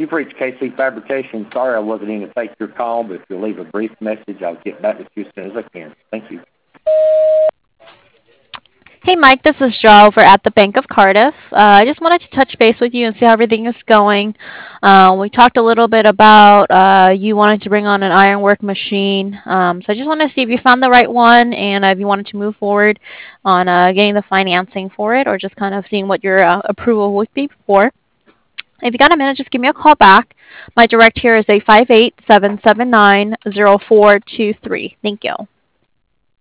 You've reached KC Fabrication. Sorry I wasn't able to take your call, but if you'll leave a brief message, I'll get back with you as soon as I can. Thank you. Hey, Mike, this is Joe over at the Bank of Cardiff. I just wanted to touch base with you and see how everything is going. We talked a little bit about you wanting to bring on an ironwork machine. So I just wanted to see if you found the right one and if you wanted to move forward on getting the financing for it or just kind of seeing what your approval would be for. If you got a minute, just give me a call back. My direct here is 858-779-0423. Thank you.